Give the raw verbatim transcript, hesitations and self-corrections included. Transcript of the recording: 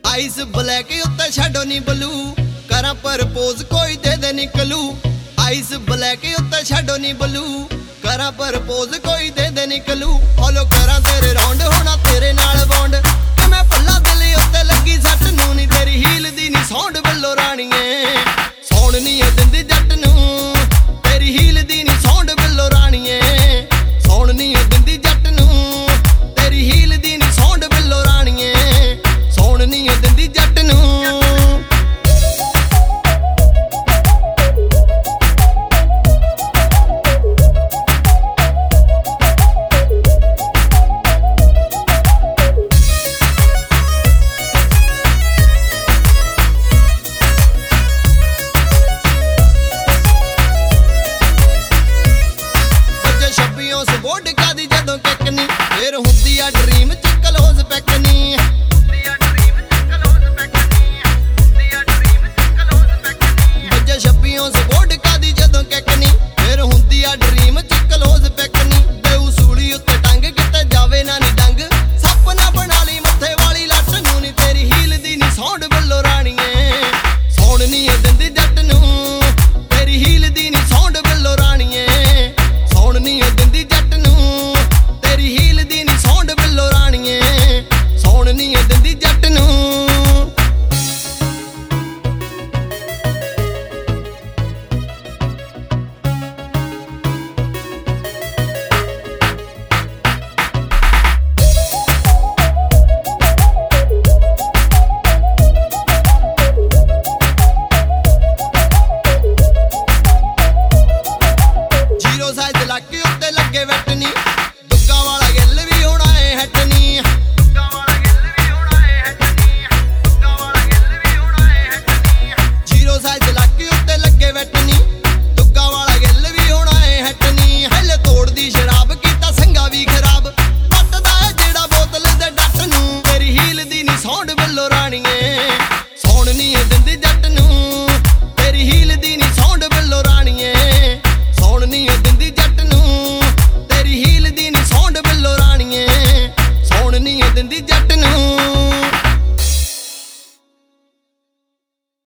ice black उत्ते छड्डो नी blue करा परपोज कोई दे दे नी क्लू आइस ब्लैक उत्ते छड्डो नी ब्लू करा परपोज कोई दे दे नी क्लू फॉलो करा तेरे राउंड होना तेरे नाल बॉन्ड कि मैं पल्ला दिल उत्ते लगी सट नू नी तेरी हील दी नी सौंड बिल्लो राणीए सौण नी दिंदी जट नू तेरी हील दी नी सौंड बिल्लो राणीए सौण नी दिंदी जट नू तेरी हील दी नी सौंड बिल्लो राणीए सौण नी दिंदी जट नू फिर हुंदी आ ड्रीम च क्लोज पैकनी बजे छब्बियों सपोर्ट कादी जदों कैकनी फिर हुंदी आ ड्रीम च क्लोज पैकनी देऊ सूली उत्ते टंग किते जावे ना नी डंग सपना बना ली मत्थे वाली लट नू नी तेरी हील दी नी सौंड बिल्लो राणीए सौण नी दिंदी जट नू तेरी हील दी नी सौंड बिल्लो राणीए सौण नी दिंदी जट नू तेरी हील दी नी सौंड बिल्लो राणीए सौण नी दिंदी जट नू जीरो साइज लाके उत्ते लगे वैटनी